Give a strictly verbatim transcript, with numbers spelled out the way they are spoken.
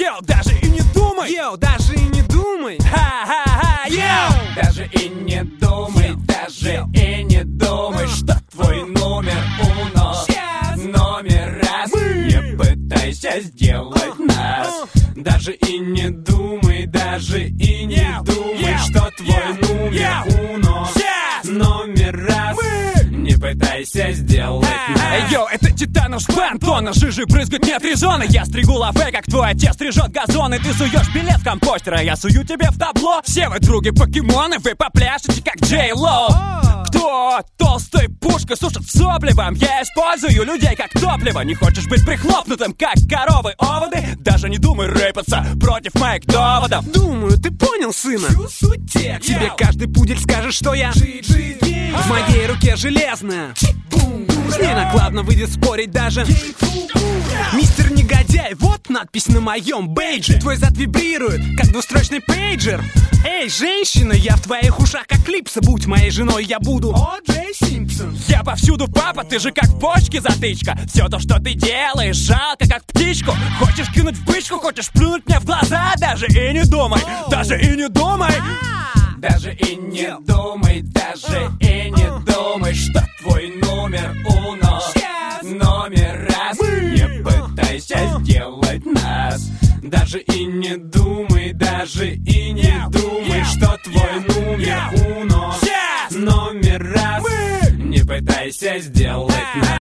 Йоу, даже и не думай. Йоу, даже и не думай. Ха-ха-ха, йоу. Даже и не думай, даже и не думай, что твой номер уно, номер раз. Не пытайся сделать нас. Даже и не думай, даже и не думай, что твой номер уно, номер раз. Не пытайся сделать нас. Эй, йоу, это титанов шпан, тонна жижи брызгать нет резона. Я стригу лаве, как твой отец стрижет газоны. Ты суешь билет в компостер, а я сую тебе в табло. Все вы други покемоны, вы попляшете, как Джей Лоу. Кто толстой пушкой сушит сопли вам? Я использую людей как топливо. Не хочешь быть прихлопнутым, как коровы оводы? Даже не думай рэпаться против моих доводов. Думаю, ты понял, сына? Тебе каждый пудель скажет, что я в моей руке железная. С ней накладно выйдет спорить даже мистер Негодяй, вот надпись на моем бейдже. Твой зад вибрирует, как двустрочный пейджер. Эй, женщина, я в твоих ушах как клипса. Будь моей женой, я буду О Джей Симпсон. Я повсюду, папа, ты же как в почке затычка. Все то, что ты делаешь, жалко, как птичку. Хочешь кинуть в бычку, хочешь плюнуть мне в глаза. Даже и не думай, даже и не думай. Даже и не думай, даже и не думай, что твой номер уно, номер раз. Не пытайся сделать нас. Даже и не думай, даже и не думай, что твой номер уно, номер раз. Не пытайся сделать нас.